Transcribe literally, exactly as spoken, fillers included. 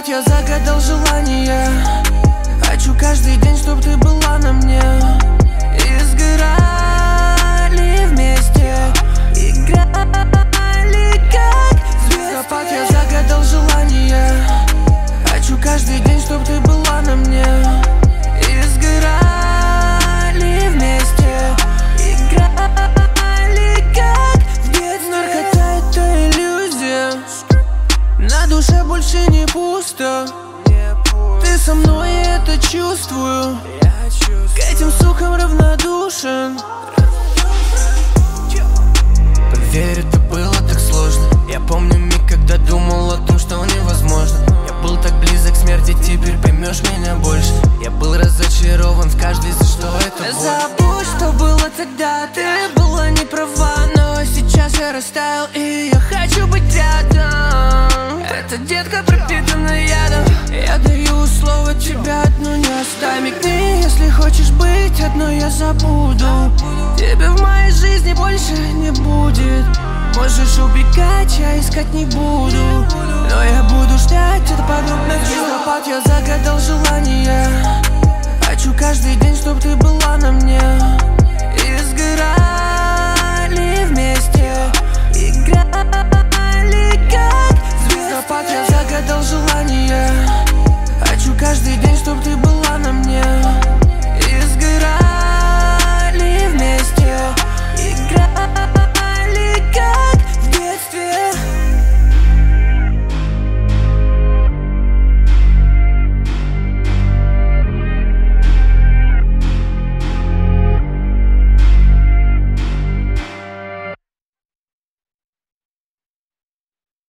я загадал желание. Хочу каждый день, чтоб ты была на мне. И сгорали вместе, играли как звездопад. Я загадал желание. Хочу каждый день, чтоб ты была на мне. И сгорали вместе, играли как в детстве. Наркота — это иллюзия, на душе больше не пусто. Ты со мной, я это чувствую. К этим сукам равнодушен. Поверь, это было так сложно. Я помню миг, когда думал о том, что невозможно. Я был так близок к смерти, теперь поймешь меня больше. Я был разочарован в каждой, за что это боль. Забудь, что было тогда, ты была не права. Но сейчас я растаял, и я хочу быть рядом. Эта детка пропитана ядом. Я даю слово, тебя одну не оставь. Мигни, если хочешь быть одной, я забуду. Тебя в моей жизни больше не будет. Можешь убегать, я искать не буду. Но я буду ждать, это подобно звездопад. Я загадал желание. Хочу каждый день, чтоб ты